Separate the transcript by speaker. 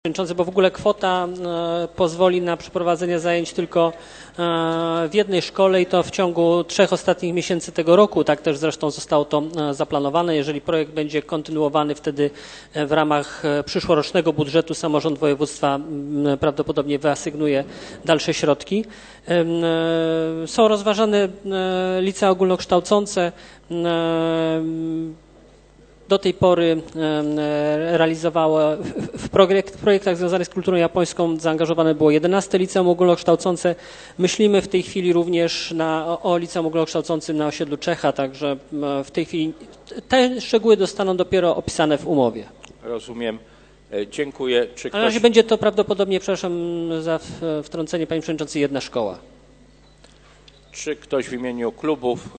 Speaker 1: Przewodniczący, bo w ogóle kwota pozwoli na przeprowadzenie zajęć tylko w jednej szkole i to w ciągu 3 ostatnich miesięcy tego roku. Tak też zresztą zostało to zaplanowane. Jeżeli projekt będzie kontynuowany, wtedy w ramach przyszłorocznego budżetu samorząd województwa prawdopodobnie wyasygnuje dalsze środki. Są rozważane licea ogólnokształcące. Do tej pory realizowało w projektach związanych z kulturą japońską zaangażowane było 11 liceum ogólnokształcące. Myślimy w tej chwili również o liceum ogólnokształcącym na osiedlu Czecha, także w tej chwili te szczegóły zostaną dopiero opisane w umowie.
Speaker 2: Rozumiem. Dziękuję.
Speaker 1: Na razie będzie to prawdopodobnie, przepraszam za wtrącenie, panie przewodniczący, jedna szkoła.
Speaker 2: Czy ktoś w imieniu klubów